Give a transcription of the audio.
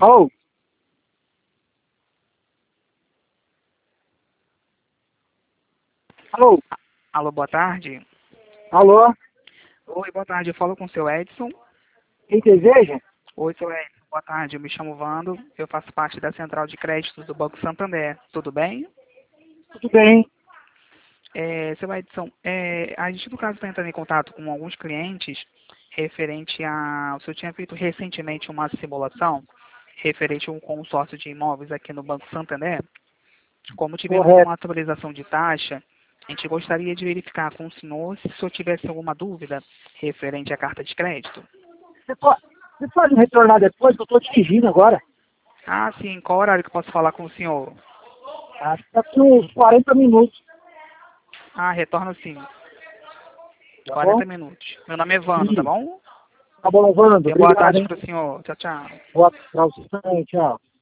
Alô? Alô? Alô, boa tarde. Alô? Oi, boa tarde. Eu falo com o seu Edson. Quem deseja? Oi, seu Edson. Boa tarde. Eu me chamo Vando. Eu faço parte da Central de Créditos do Banco Santander. Tudo bem? Tudo bem? Seu Edson, a gente, no caso, está entrando em contato com alguns clientes referente a... O senhor tinha feito recentemente uma simulação referente a um consórcio de imóveis aqui no Banco Santander. Como tivemos Correto. uma atualização de taxa, a gente gostaria de verificar com o senhor se o senhor tivesse alguma dúvida referente à carta de crédito. Você pode me retornar depois, que eu estou dirigindo agora. Ah, sim. Qual horário que eu posso falar com o senhor? Acho que daqui uns 40 minutos, Ah, retorno sim. tá bom? 40 minutos. Meu nome é Vando, tá Sim. bom? Tá bom, Wando. Tenha boa Obrigado, tarde hein? para o senhor. Tchau, tchau. Boa pra você também, tchau.